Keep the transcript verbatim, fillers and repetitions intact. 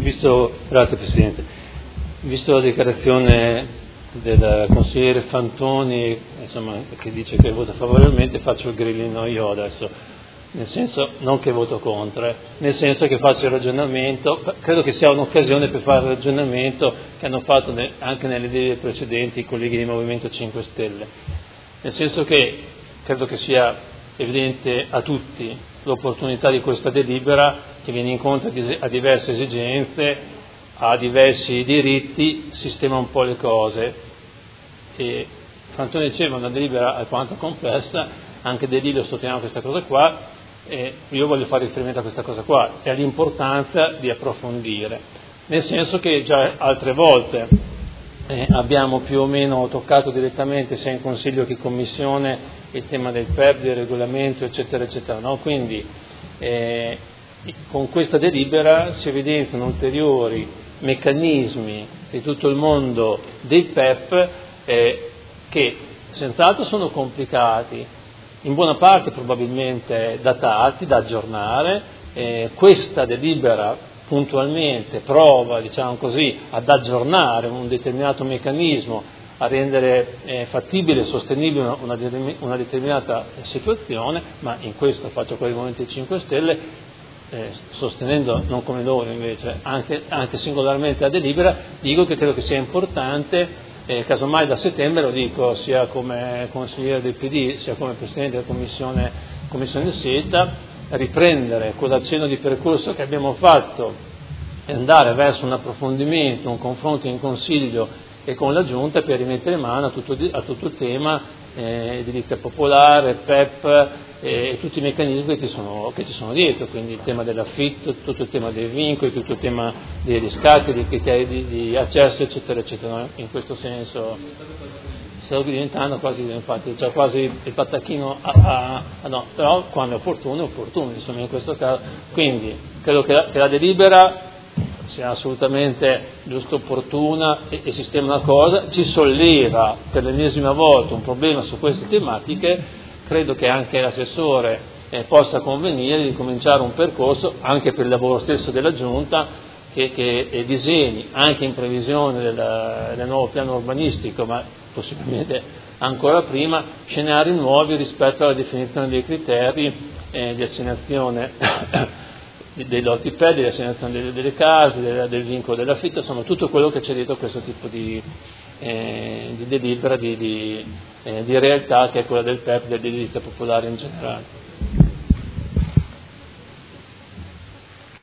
Visto, grazie Presidente, visto la dichiarazione del consigliere Fantoni, insomma, che dice che vota favorevolmente, faccio il grillino io adesso, nel senso, non che voto contro, eh, nel senso che faccio il ragionamento, credo che sia un'occasione per fare il ragionamento che hanno fatto ne, anche nelle idee precedenti i colleghi di Movimento cinque Stelle, nel senso che credo che sia evidente a tutti l'opportunità di questa delibera che viene incontro a diverse esigenze, a diversi diritti, sistema un po' le cose. E Fantoni diceva una delibera alquanto complessa, anche De Lillo sottolinea questa cosa qua, e io voglio fare riferimento a questa cosa qua e all'importanza di approfondire, nel senso che già altre volte eh, abbiamo più o meno toccato direttamente sia in Consiglio che in Commissione il tema del P E P, del regolamento, eccetera, eccetera, no? Quindi eh, con questa delibera si evidenziano ulteriori meccanismi di tutto il mondo dei P E P eh, che senz'altro sono complicati, in buona parte probabilmente datati, da aggiornare. Eh, questa delibera puntualmente prova, diciamo così, ad aggiornare un determinato meccanismo, a rendere eh, fattibile e sostenibile una, una, una determinata situazione, ma in questo faccio con il Movimento cinque Stelle, eh, sostenendo, non come loro invece, anche, anche singolarmente la delibera, dico che credo che sia importante, eh, casomai da settembre, lo dico sia come consigliere del P D, sia come Presidente della Commissione, commissione SETA, riprendere quell'accenno di percorso che abbiamo fatto e andare verso un approfondimento, un confronto in Consiglio e con la Giunta per rimettere mano a tutto, a tutto il tema eh, edilizia popolare, P E P eh, e tutti i meccanismi che ci, sono, che ci sono dietro, quindi il tema dell'affitto, tutto il tema dei vincoli, tutto il tema dei riscatti, dei criteri di, di accesso, eccetera, eccetera. In questo senso sta diventando quasi, infatti, c'è quasi il pattacchino a, a, a no, però quando è opportuno è opportuno, insomma, in questo caso. Quindi credo che la, che la delibera sia assolutamente giusto, opportuna e, e sistema una cosa, ci solleva per l'ennesima volta un problema su queste tematiche. Credo che anche l'assessore eh, possa convenire di cominciare un percorso anche per il lavoro stesso della Giunta che, che eh, disegni, anche in previsione del, del nuovo piano urbanistico, ma possibilmente ancora prima, scenari nuovi rispetto alla definizione dei criteri eh, di assegnazione dei lotti P E D, della assegnazione delle, delle case, del, del vincolo dell'affitto, insomma tutto quello che c'è dietro questo tipo di, eh, di delibera, di, di, eh, di realtà che è quella del P E P, dell'edilizia popolare in generale.